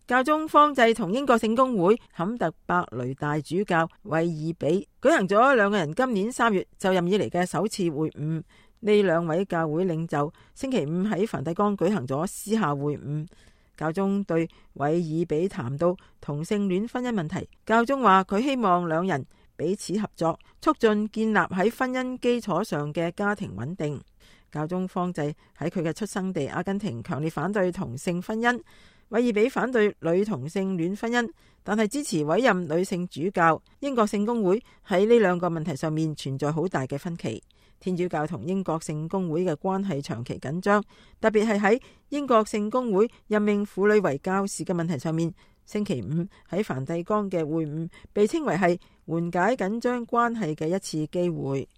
教宗方濟同英國聖公會坎特伯雷大主教韋爾比舉行咗兩個人今年3月就任以嚟嘅首次會晤。呢兩位教會領袖星期五喺梵蒂岡舉行咗私下會晤。教宗對韋爾比談到同性戀婚姻問題，教宗話佢希望兩人彼此合作，促進建立喺婚姻基礎上嘅家庭穩定。教宗方濟喺佢嘅出生地阿根廷強烈反對同性婚姻，韋爾比反對女同性戀婚姻，但係支持委任女性主教。英國聖公會喺呢兩個問題上面存在好大嘅分歧。天主教同英國聖公會嘅關係長期緊張，特別係喺英國聖公會任命婦女為教士嘅問題上面。星期五喺梵蒂岡嘅會晤被稱為係緩解緊張關係嘅一次機會。